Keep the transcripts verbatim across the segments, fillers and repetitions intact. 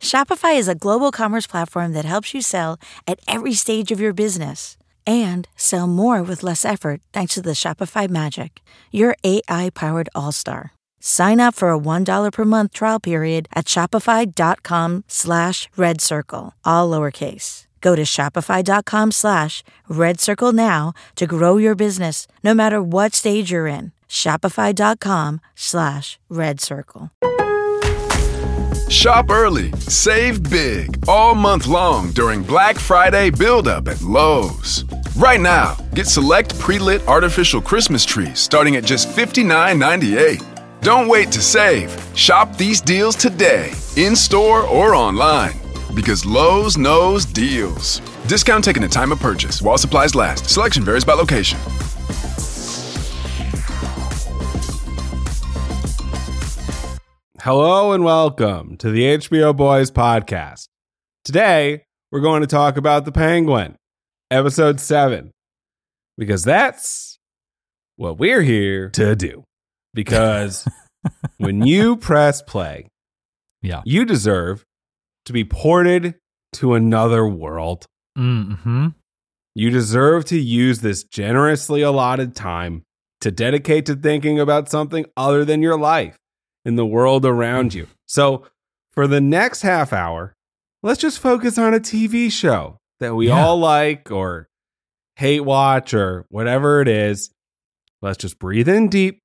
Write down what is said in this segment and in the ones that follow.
Shopify is a global commerce platform that helps you sell at every stage of your business and sell more with less effort thanks to the Shopify Magic, your A I-powered all-star. Sign up for a one dollar per month trial period at shopify.com slash red circle, all lowercase. Go to shopify.com slash red circle now to grow your business no matter what stage you're in. Shopify.com slash red circle. Shop early, save big, all month long during Black Friday build-up at Lowe's. Right now, get select pre-lit artificial Christmas trees starting at just fifty-nine ninety-eight. Don't wait to save. Shop these deals today, in-store or online, because Lowe's knows deals. Discount taken at time of purchase while supplies last. Selection varies by location. Hello and welcome to the H B O Boys podcast. Today, we're going to talk about The Penguin, episode seven, because that's what we're here to do. Because when you press play, yeah, you deserve to be ported to another world. Mm-hmm. You deserve to use this generously allotted time to dedicate to thinking about something other than your life in the world around you. So for the next half hour, let's just focus on a T V show that we yeah. all like or hate watch or whatever it is. Let's just breathe in deep.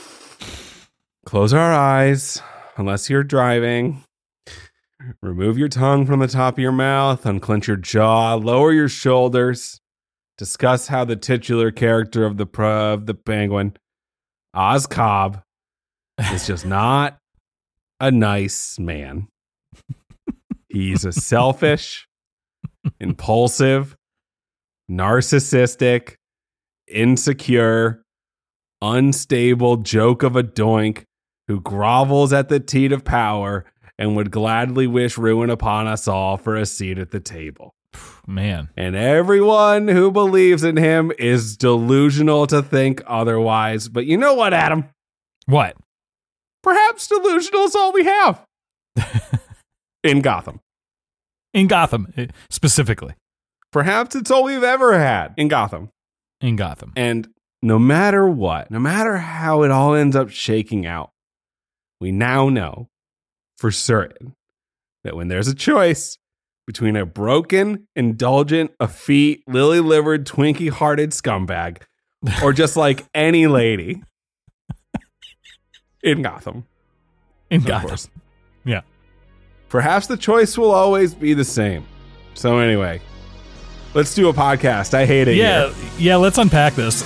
Close our eyes, unless you're driving. Remove your tongue from the top of your mouth, unclench your jaw, lower your shoulders. Discuss how the titular character of the pro- of the Penguin, Oz Cobb, is just not a nice man. He's a selfish, impulsive, narcissistic, insecure, unstable joke of a doink who grovels at the teat of power and would gladly wish ruin upon us all for a seat at the table. Man. And everyone who believes in him is delusional to think otherwise. But you know what, Adam? What? Perhaps delusional is all we have. In Gotham. In Gotham, specifically. Perhaps it's all we've ever had in Gotham. In Gotham. And no matter what, no matter how it all ends up shaking out, we now know for certain that when there's a choice between a broken, indulgent, effete, lily-livered, Twinkie-hearted scumbag or just like any lady in Gotham. In Gotham. Yeah. Perhaps the choice will always be the same. So anyway, let's do a podcast. I hate it Yeah, here. yeah, let's unpack this.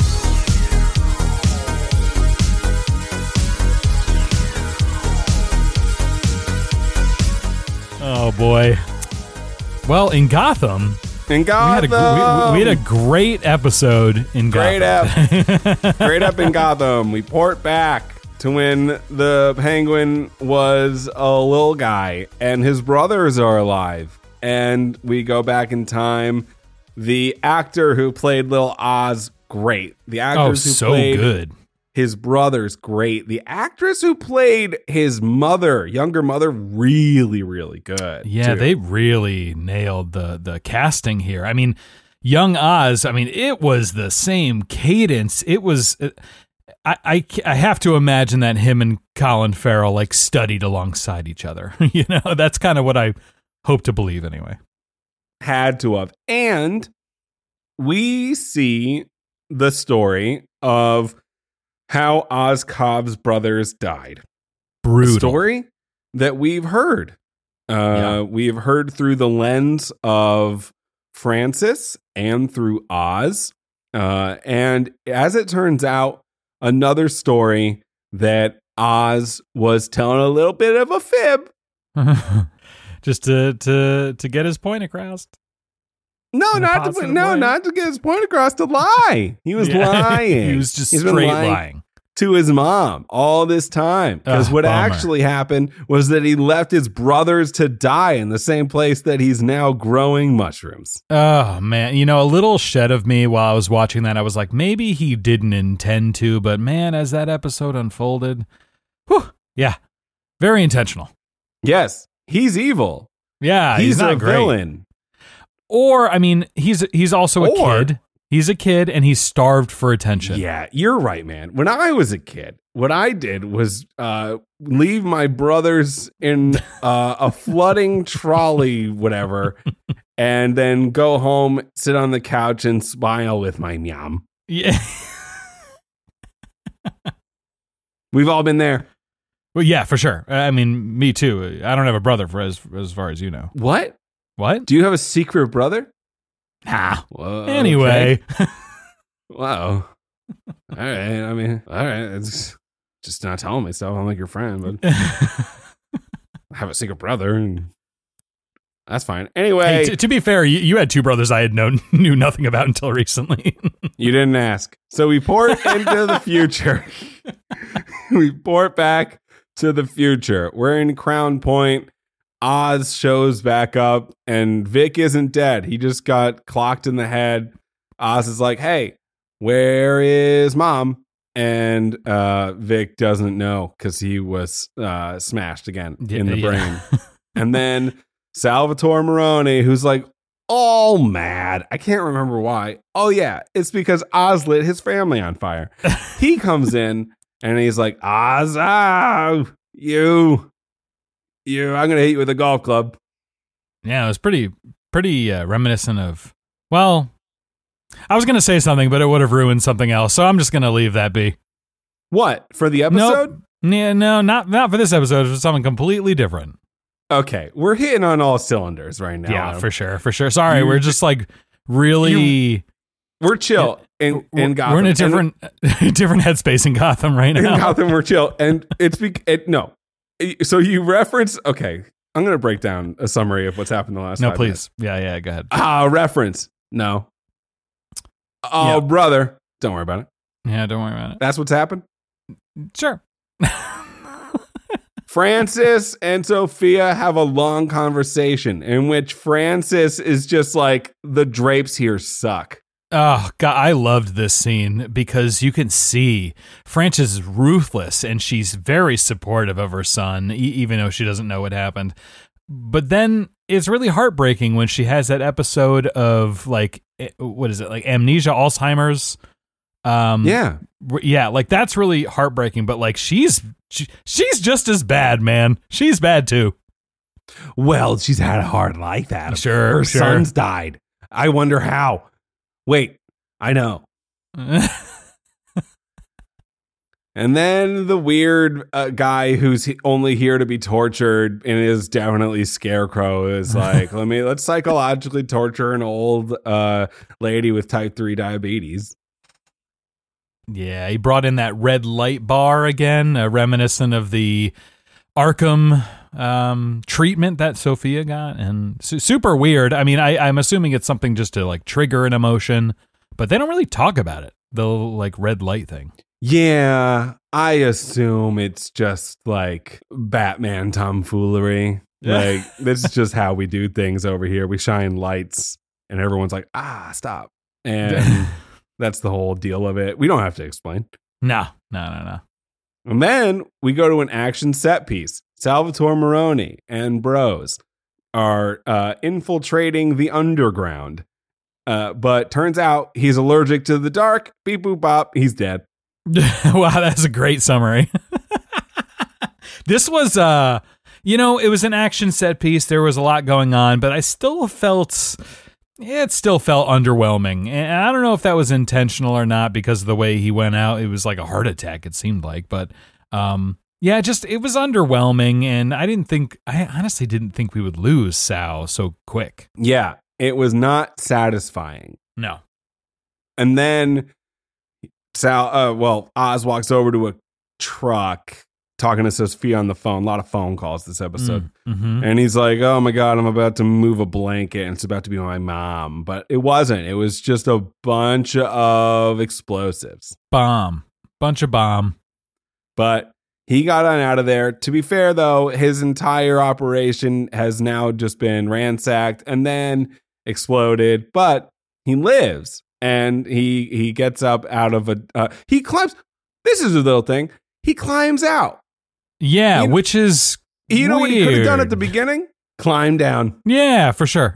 Oh, boy. Well, in Gotham, In Gotham. we had a, we, we had a great episode in Great Gotham. up. Great up in Gotham. We port back to when the Penguin was a little guy and his brothers are alive. And we go back in time. The actor who played Little Oz, great. The actors Oh, who so played good. his brothers, great. The actress who played his mother, younger mother, really, really good. Yeah, too. they really nailed the the casting here. I mean, young Oz, I mean, it was the same cadence. It was, I, I, I have to imagine that him and Colin Farrell like studied alongside each other. You know, that's kind of what I hope to believe anyway. Had to have. And we see the story of how Oz Cobb's brothers died. Brutal. A story that we've heard. Uh, Yeah. We've heard through the lens of Francis and through Oz. Uh, and as it turns out, another story that Oz was telling a little bit of a fib. Just to to to get his point across. No, In a not to positive no, way? not to get his point across. To lie, he was Yeah. lying. He was just He's been straight lying lying. to his mom all this time. Because Ugh, what bummer. actually happened was that he left his brothers to die in the same place that he's now growing mushrooms. Oh, man. You know, a little shed of me while I was watching that, I was like, maybe he didn't intend to, but man, as that episode unfolded, whew, yeah, very intentional. Yes, he's evil. Yeah, he's, he's not a great. villain. Or, I mean, he's he's also a Or- kid. He's a kid, and he's starved for attention. Yeah, you're right, man. When I was a kid, what I did was uh, leave my brothers in uh, a flooding trolley, whatever, and then go home, sit on the couch, and smile with my meow. Yeah. We've all been there. Well, yeah, for sure. I mean, me too. I don't have a brother, for as as far as you know. What? What? Do you have a secret brother? Ah. Whoa, Anyway. okay. Wow. All right. I mean, all right. It's just not telling me stuff. I'm like your friend, but I have a secret brother, and that's fine. Anyway, Hey, t- to be fair, you, you had two brothers I had known knew nothing about until recently. you didn't ask. So we port into the future. We port back to the future. We're in Crown Point. Oz shows back up, and Vic isn't dead. He just got clocked in the head. Oz is like, hey, where is mom? And uh, Vic doesn't know because he was uh, smashed again Yeah, in the yeah. brain. And then Salvatore Maroni, who's like all mad. I can't remember why. Oh, yeah, it's because Oz lit his family on fire. He comes in and he's like, Oz, ah, you, you, I'm going to hit you with a golf club. Yeah, it was pretty pretty uh, reminiscent of, well, I was going to say something, but it would have ruined something else, so I'm just going to leave that be. What? For the episode? Nope. Yeah, no, not not for this episode. For something completely different. Okay, we're hitting on all cylinders right now. Yeah, for sure, for sure. Sorry, You- we're just like really. We're chill in, in we're, Gotham. we're in a And different different headspace in Gotham right in now. Gotham, we're chill. And it's be, it, no. So you reference, okay, I'm going to break down a summary of what's happened the last No, five please. Yeah, yeah. Go ahead. Ah, reference. No. Oh, Yeah. brother. Don't worry about it. Yeah, don't worry about That's what's happened. it. Sure. Francis and Sophia have a long conversation in which Francis is just like, the drapes here suck. Oh God, I loved this scene because you can see Frances is ruthless and she's very supportive of her son, e- even though she doesn't know what happened. But then it's really heartbreaking when she has that episode of like, eh, what is it, like amnesia, Alzheimer's? Um, Yeah. w- yeah, like that's really heartbreaking. But like she's she, she's just as bad, man. She's bad too. Well, she's had a hard life, Adam. Sure, Her sure. son's died. I wonder how. Wait, I know. And then the weird uh, guy who's he- only here to be tortured and is definitely Scarecrow is like, let me let's psychologically torture an old uh, lady with type three diabetes. Yeah, he brought in that red light bar again, uh, reminiscent of the Arkham um, treatment that Sophia got, and su- super weird. I mean, I, I'm assuming it's something just to like trigger an emotion, but they don't really talk about it. The like red light thing. Yeah, I assume it's just like Batman tomfoolery. Like, this is just how we do things over here. We shine lights, and everyone's like, ah, stop. And that's the whole deal of it. We don't have to explain. No, no, no, no. And then we go to an action set piece. Salvatore Maroni and bros are uh, infiltrating the underground. Uh, but turns out he's allergic to the dark. Beep, boop, bop. He's dead. Wow, that's a great summary. This was, uh, you know, it was an action set piece. There was a lot going on, but I still felt, it still felt underwhelming. And I don't know if that was intentional or not because of the way he went out. It was like a heart attack, it seemed like. But, um, yeah, just, it was underwhelming. And I didn't think, I honestly didn't think we would lose Sal so quick. Yeah, it was not satisfying. No. And then Sal, uh, well, Oz walks over to a truck talking to Sophia on the phone. A lot of phone calls this episode. Mm-hmm. And he's like, oh my God, I'm about to move a blanket and it's about to be my mom. But it wasn't. It was just a bunch of explosives. Bomb. Bunch of bomb. But he got on out of there. To be fair, though, his entire operation has now just been ransacked and then exploded. But he lives and he he gets up out of a... Uh, he climbs... This is a little thing. He climbs out. Yeah, You- which is You know what he could have done Weird. at the beginning? Climb down. Yeah, for sure.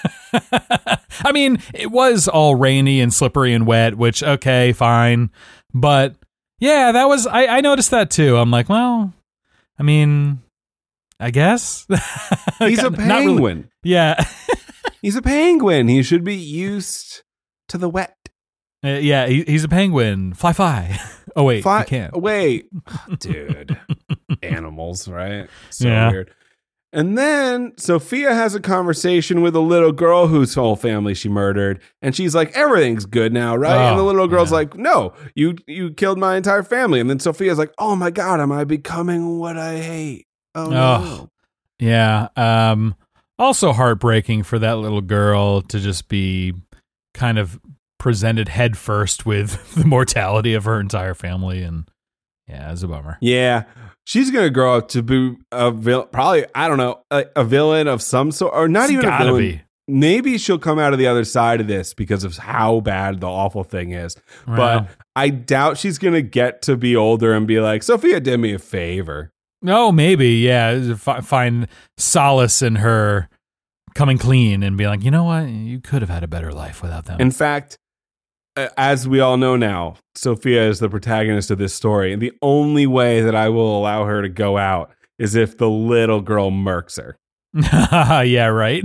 I mean, it was all rainy and slippery and wet, which, okay, fine. But yeah, that was, I, I noticed that too. I'm like, well, I mean, I guess. He's a Not penguin. really. Yeah. He's a penguin. He should be used to the wet. Uh, yeah, he, he's a penguin. Fly, fly. Oh, wait, Fi- you can't. Wait. Dude. Animals, right? So Yeah. weird. And then Sophia has a conversation with a little girl whose whole family she murdered. And she's like, everything's good now, right? Oh, and the little girl's yeah. like, no, you you killed my entire family. And then Sophia's like, oh my God, am I becoming what I hate? Oh, Oh. no. Yeah. Um, also heartbreaking for that little girl to just be kind of presented head first with the mortality of her entire family. And yeah, it's a bummer. Yeah. She's going to grow up to be a villain, probably, I don't know, a, a villain of some sort, or not It's even a gotta villain. be. Maybe she'll come out of the other side of this because of how bad the awful thing is. Wow. But I doubt she's going to get to be older and be like, Sophia did me a favor. No, maybe. Yeah. F- find solace in her coming clean and be like, you know what? You could have had a better life without them. In fact, uh, as we all know now, Sophia is the protagonist of this story. And the only way that I will allow her to go out is if the little girl murks her. Yeah, right.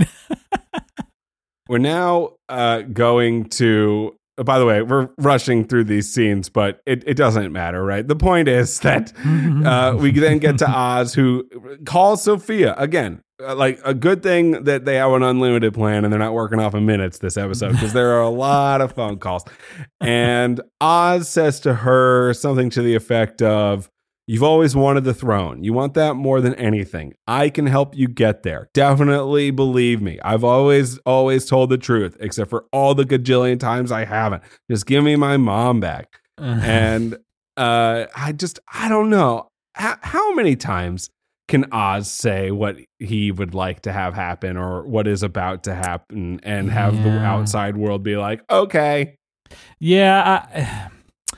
We're now uh, going to, oh, by the way, we're rushing through these scenes, but it, it doesn't matter, right? The point is that uh, we then get to Oz, who calls Sophia again. Uh, like a good thing that they have an unlimited plan and they're not working off of minutes this episode because there are a lot of phone calls. And Oz says to her something to the effect of, you've always wanted the throne. You want that more than anything. I can help you get there. Definitely believe me. I've always, always told the truth, except for all the gajillion times I haven't. Just give me my mom back. And uh, I just, I don't know. How, how many times can Oz say what he would like to have happen or what is about to happen and have the Yeah. outside world be like, okay. Yeah. I,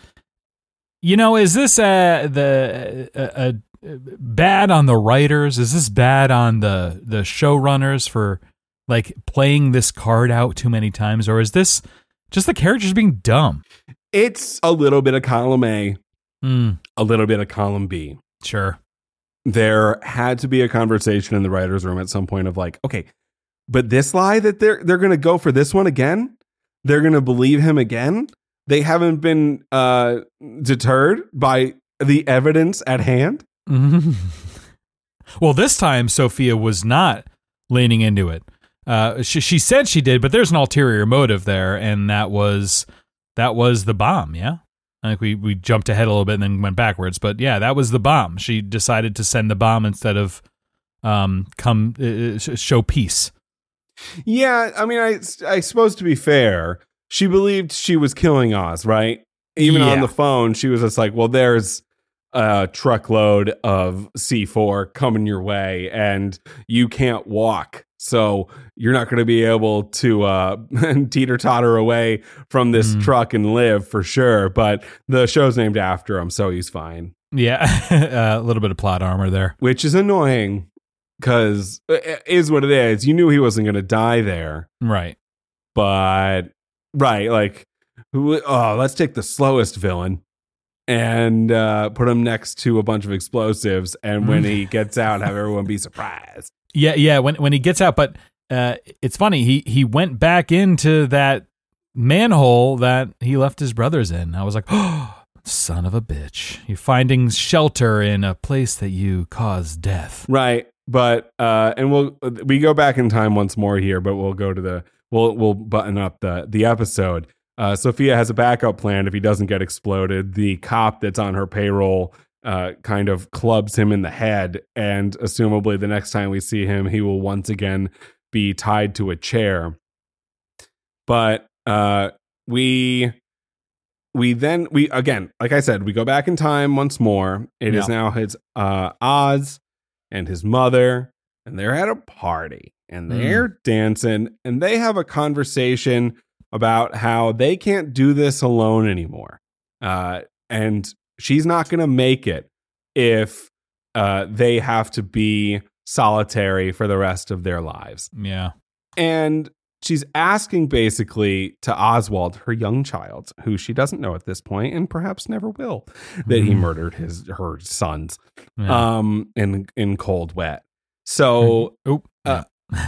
you know, is this uh, the uh, uh, bad on the writers? Is this bad on the the showrunners for like playing this card out too many times, or is this just the characters being dumb? It's a little bit of column A, Mm, a little bit of column B. sure. There had to be a conversation in the writer's room at some point of like, okay, but this lie that they're they're going to go for this one again? They're going to believe him again? They haven't been uh, deterred by the evidence at hand? Mhm. Well, this time Sophia was not leaning into it. Uh, she she said she did, but there's an ulterior motive there, and that was that was the bomb. Yeah, I think we we jumped ahead a little bit and then went backwards, but yeah, that was the bomb. She decided to send the bomb instead of um come uh, show peace. Yeah, I mean, I, I suppose to be fair, she believed she was killing Oz, right? Even on Yeah. the phone, she was just like, well, there's a truckload of C four coming your way and you can't walk. So you're not going to be able to uh, teeter-totter away from this Mm. truck and live for sure. But the show's named after him, so he's fine. Yeah, a little bit of plot armor there. Which is annoying because it is what it is. You knew he wasn't going to die there. Right. But right, like, who? Oh, let's take the slowest villain and uh, put him next to a bunch of explosives, and when he gets out, have everyone be surprised. Yeah, yeah. When when he gets out, but uh, it's funny. He he went back into that manhole that he left his brothers in. I was like, oh, son of a bitch! You're finding shelter in a place that you caused death. Right, but uh, and we'll we go back in time once more here, but we'll go to the we'll we'll button up the the episode. Uh, Sophia has a backup plan if he doesn't get exploded. The cop that's on her payroll uh, kind of clubs him in the head, and assumably the next time we see him, he will once again be tied to a chair. But uh, we we then we again, like I said, we go back in time once more. It is Yeah. now his uh, Oz and his mother, and they're at a party, and they're dancing, and they have a conversation about how they can't do this alone anymore. Uh, and she's not going to make it if uh, they have to be solitary for the rest of their lives. Yeah. And she's asking basically to Oswald, her young child, who she doesn't know at this point and perhaps never will, that he murdered his her sons Yeah. um, in in cold wet. So, Oh, uh,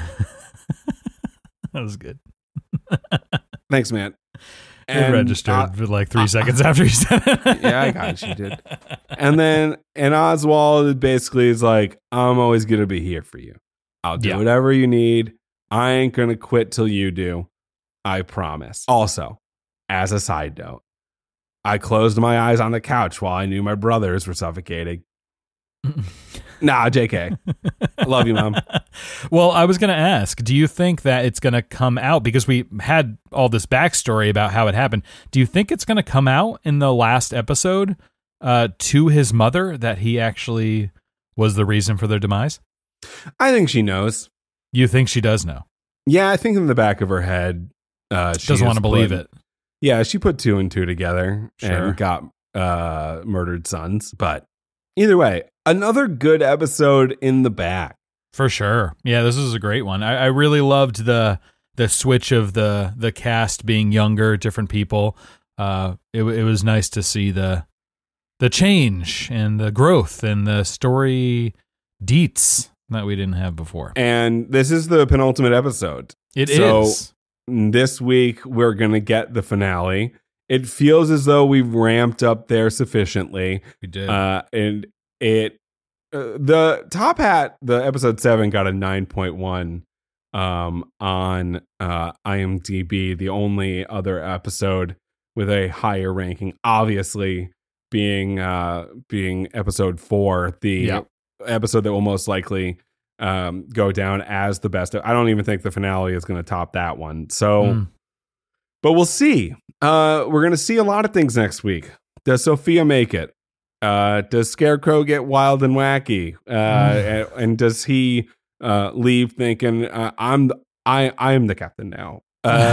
that was good. thanks, man. It And, registered uh, for like three seconds after you said it. yeah, I got it. She did. And then, and Oswald basically is like, I'm always going to be here for you. I'll do Yeah. whatever you need. I ain't going to quit till you do. I promise. Also, as a side note, I closed my eyes on the couch while I knew my brothers were suffocating. Nah, J K. I love you, Mom. Well, I was going to ask, do you think that it's going to come out? Because we had all this backstory about how it happened. Do you think it's going to come out in the last episode uh, to his mother that he actually was the reason for their demise? I think she knows. You think she does know? Yeah, I think in the back of her head, uh, she Doesn't want to has believe put- it. Yeah, she put two and two together Sure. and got uh, murdered sons. But either way, another good episode in the bag. For sure. Yeah, this is a great one. I, I really loved the the switch of the the cast being younger, different people. Uh, it it was nice to see the the change and the growth and the story deets that we didn't have before. And this is the penultimate episode. It So- is. This week, we're going to get the finale. It feels as though we've ramped up there sufficiently. We did. Uh, and it, uh, the Top Hat, the episode seven got a nine point one um, on uh, IMDb, the only other episode with a higher ranking, obviously being uh, being episode four, the Yep. episode that will most likely um, go down as the best. I don't even think the finale is going to top that one. So, Mm. but we'll see. Uh, we're going to see a lot of things next week. Does Sophia make it? Uh, does Scarecrow get wild and wacky? Uh, and, and does he uh, leave thinking uh, I'm the, I I am the captain now? Uh,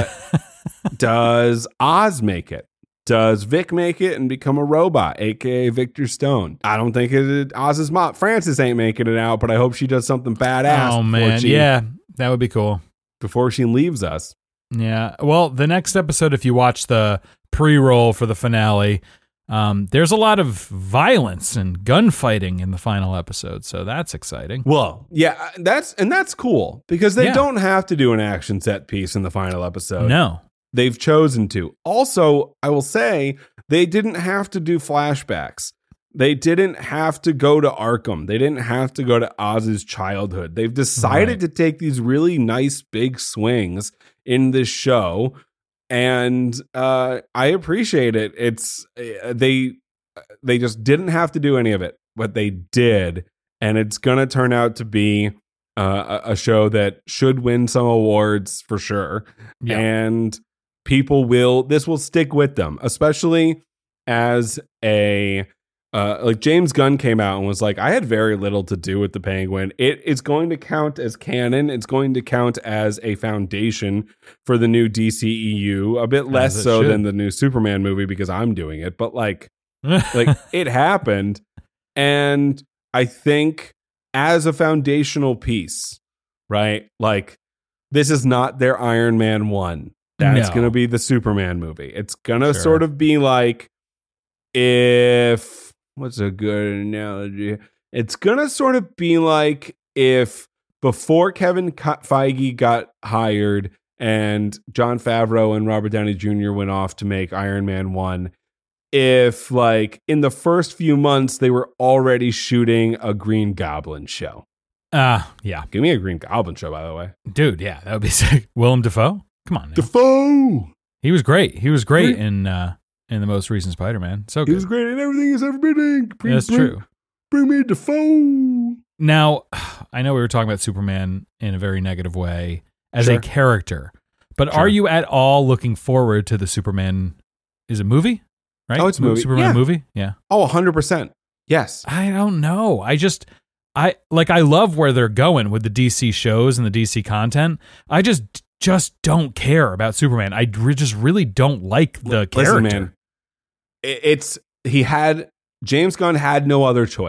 does Oz make it? Does Vic make it and become a robot, aka Victor Stone? I don't think it, Oz's mom Frances ain't making it out, but I hope she does something badass. Oh before man, she, yeah, that would be cool. before she leaves us. Yeah. Well, the next episode, if you watch the pre-roll for the finale, um, there's a lot of violence and gunfighting in the final episode, so that's exciting. Well, yeah, that's and that's cool because they Yeah. don't have to do an action set piece in the final episode. No. They've chosen to. Also, I will say they didn't have to do flashbacks. They didn't have to go to Arkham. They didn't have to go to Oz's childhood. They've decided Right. to take these really nice big swings in this show, and uh, I appreciate it. It's uh, they they just didn't have to do any of it, but they did, and it's gonna turn out to be uh, a a show that should win some awards for sure, Yeah. and people will this will stick with them, especially as a uh, like James Gunn came out and was like, I had very little to do with the Penguin. It is going to count as canon. It's going to count as a foundation for the new D C E U, a bit less As it so should. than the new Superman movie because I'm doing it. But like, like it happened, and I think as a foundational piece, right? Like, this is not their Iron Man one. That's No. going to be the Superman movie. It's going to Sure. sort of be like if, what's a good analogy? It's going to sort of be like if before Kevin Feige got hired and Jon Favreau and Robert Downey Junior went off to make Iron Man one, if like in the first few months they were already shooting a Green Goblin show. Uh, yeah. Give me a Green Goblin show, by the way. Dude, yeah, that would be sick. Willem Dafoe? Come on now. Defoe! He was great. He was great Great. in uh, in the most recent Spider-Man. So He good. was great in everything he's ever been in. Bring- That's bring- true. Bring me Defoe. Now, I know we were talking about Superman in a very negative way as Sure. a character, but Sure. are you at all looking forward to the Superman? Is it movie? Right? Oh, it's a Mo- movie. Superman Yeah. movie? Yeah. Oh, one hundred percent. Yes. I don't know. I just, I like, I love where they're going with the D C shows and the D C content. I just, just don't care about Superman. I re- just really don't like the character. Listen, man. I- It's, he had, James Gunn had no other choice.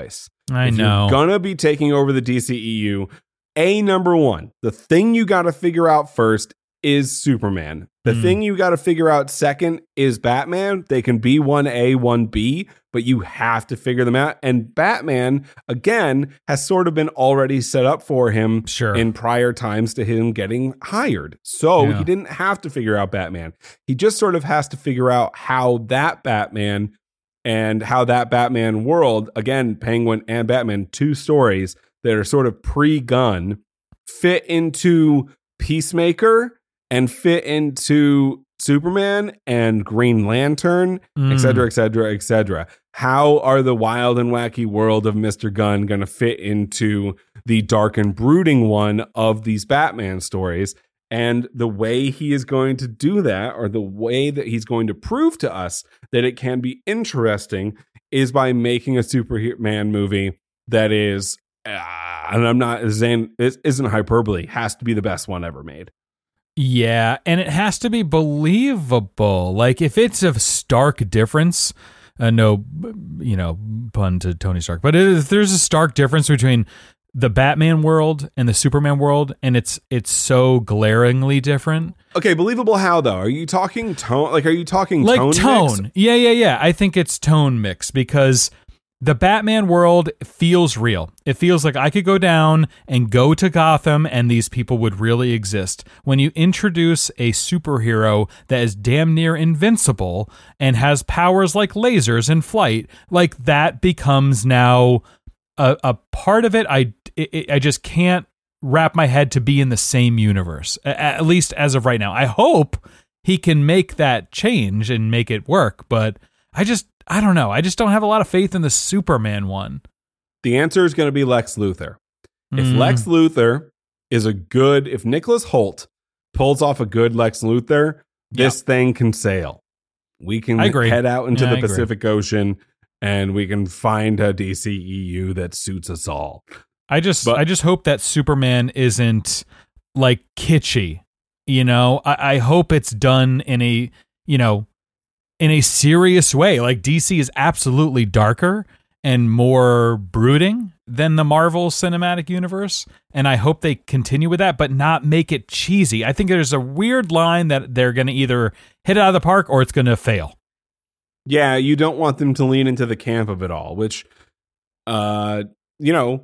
I if know. you're gonna be taking over the D C E U, a number one, the thing you got to figure out first is Superman. The Mm. thing you got to figure out second is Batman. They can be one A, one B, but you have to figure them out. And Batman, again, has sort of been already set up for him Sure. in prior times to him getting hired. So Yeah. he didn't have to figure out Batman. He just sort of has to figure out how that Batman and how that Batman world, again, Penguin and Batman, two stories that are sort of pre-gun, fit into Peacemaker and fit into Superman and Green Lantern, Mm. et cetera, et cetera, et cetera. How are the wild and wacky world of Mister Gunn going to fit into the dark and brooding one of these Batman stories? And the way he is going to do that, or the way that he's going to prove to us that it can be interesting, is by making a Superman movie that is, uh, and I'm not saying this isn't hyperbole, has to be the best one ever made. Yeah, and it has to be believable. Like, if it's a stark difference, uh, no, you know, pun to Tony Stark, but if there's a stark difference between the Batman world and the Superman world, and it's it's so glaringly different. Okay, believable how though? Are you talking tone? Like, are you talking Like tone? tone. mix? Yeah, yeah, yeah. I think it's tone mix because the Batman world feels real. It feels like I could go down and go to Gotham and these people would really exist. When you introduce a superhero that is damn near invincible and has powers like lasers and flight, like that becomes now a, a part of it. I, it, I just can't wrap my head to be in the same universe, at least as of right now. I hope he can make that change and make it work, but I just, I don't know. I just don't have a lot of faith in the Superman one. The answer is going to be Lex Luthor. If Mm. Lex Luthor is a good, if Nicholas Hoult pulls off a good Lex Luthor, this thing can sail. We can I agree. head out into Yeah, the I agree. Pacific Ocean and we can find a D C E U that suits us all. I just, But- I just hope that Superman isn't like kitschy. You know, I, I hope it's done in a, you know, in a serious way. Like D C is absolutely darker and more brooding than the Marvel Cinematic Universe, and I hope they continue with that, but not make it cheesy. I think there's a weird line that they're going to either hit it out of the park or it's going to fail. Yeah, you don't want them to lean into the camp of it all, which, uh, you know,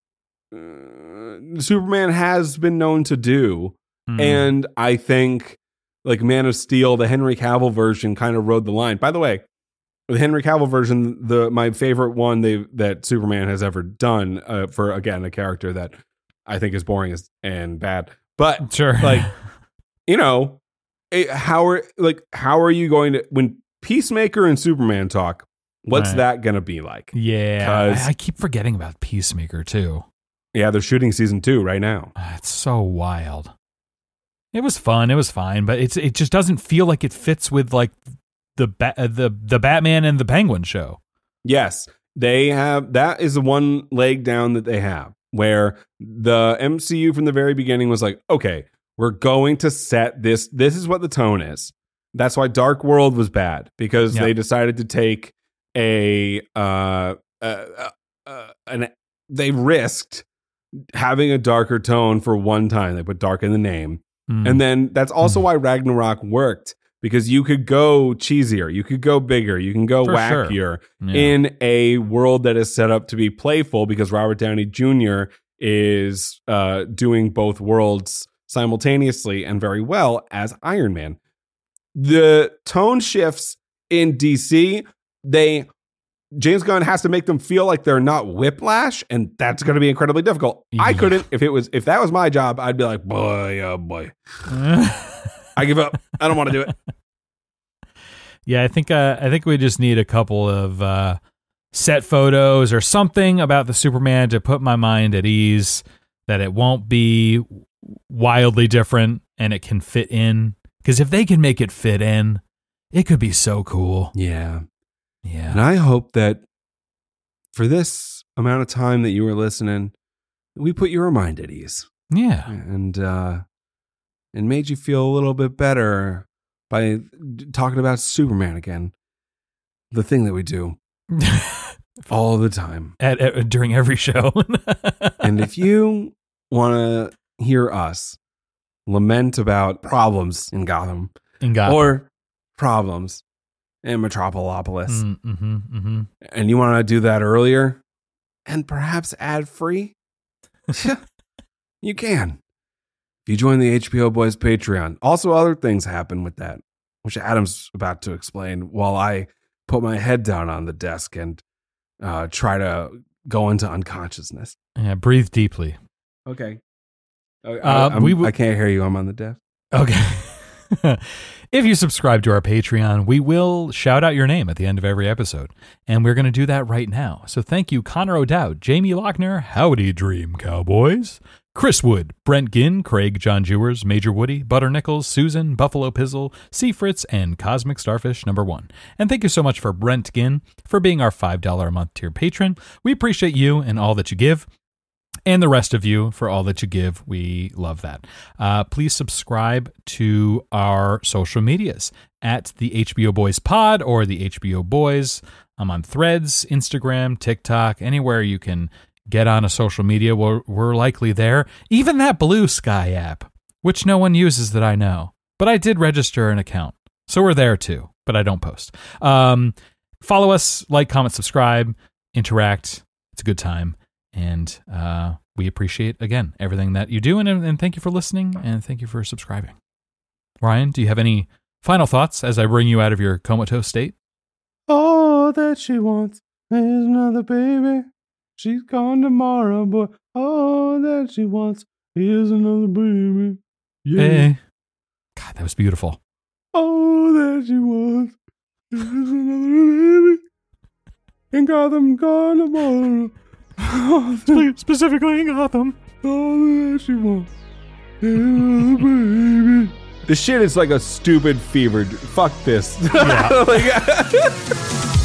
uh, Superman has been known to do. Mm. And I think, like Man of Steel, the Henry Cavill version kind of rode the line. By the way, the Henry Cavill version, the my favorite one they that Superman has ever done, uh, for again a character that I think is boring as, and bad. But Sure. like, you know, it, how are like how are you going to when Peacemaker and Superman talk? What's Right. that gonna be like? Yeah, 'Cause- I, I keep forgetting about Peacemaker too. Yeah, they're shooting season two right now. Ah, It's so wild. It was fun. It was fine, but it's it just doesn't feel like it fits with like the ba- uh, the the Batman and the Penguin show. Yes, they have. That is the one leg down that they have, where the M C U from the very beginning was like, okay, we're going to set this. This is what the tone is. That's why Dark World was bad, because Yep. they decided to take a uh, uh, uh, uh an they risked having a darker tone for one time. They put dark in the name. Mm. And then that's also why Ragnarok worked, because you could go cheesier, you could go bigger, you can go For sure. wackier Yeah. in a world that is set up to be playful, because Robert Downey Junior is uh, doing both worlds simultaneously and very well as Iron Man. The tone shifts in D C, they James Gunn has to make them feel like they're not Whiplash, and that's going to be incredibly difficult. I Yeah. couldn't if it was if that was my job, I'd be like, boy, oh boy, I give up. I don't want to do it. Yeah, I think uh, I think we just need a couple of uh, set photos or something about the Superman to put my mind at ease that it won't be wildly different and it can fit in. Because if they can make it fit in, it could be so cool. Yeah. And Yeah, I hope that for this amount of time that you were listening, we put your mind at ease yeah. and uh, and made you feel a little bit better by d- talking about Superman again. The thing that we do all the time. At, at during every show. And if you want to hear us lament about problems in Gotham, in Gotham. or problems in Metropolipolis, Mm, mm-hmm, mm-hmm. and you want to do that earlier and perhaps ad free, you can. If you join the H B O Boys Patreon. Also, other things happen with that, which Adam's about to explain while I put my head down on the desk and uh, try to go into unconsciousness. Yeah, breathe deeply. Okay. I, Uh, I'm- we w- I can't hear you. I'm on the desk. Okay. If you subscribe to our Patreon, we will shout out your name at the end of every episode. And we're going to do that right now. So thank you, Connor O'Dowd, Jamie Lochner, Howdy Dream Cowboys, Chris Wood, Brent Ginn, Craig John Jewers, Major Woody, Butter Nichols, Susan, Buffalo Pizzle, C. Fritz, and Cosmic Starfish number one. And thank you so much for Brent Ginn for being our five dollars a month tier patron. We appreciate you and all that you give. And the rest of you for all that you give. We love that. Uh, please subscribe to our social medias at the H B O Boys Pod or the H B O Boys. I'm on Threads, Instagram, TikTok, anywhere you can get on a social media. We're, we're likely there. Even that Blue Sky app, which no one uses that I know. But I did register an account. So we're there too, but I don't post. Um, follow us, like, comment, subscribe, interact. It's a good time. And uh, we appreciate, again, everything that you do. And, and thank you for listening. And thank you for subscribing. Ryan, do you have any final thoughts as I bring you out of your comatose state? All that she wants is another baby. She's gone tomorrow, but all that she wants is another baby. Yeah. Hey. God, that was beautiful. All that she wants is another baby. In Gotham, gone tomorrow. Specifically in Gotham. All that she wants is another baby. This shit is like a stupid fever. Fuck this. Yeah. Like,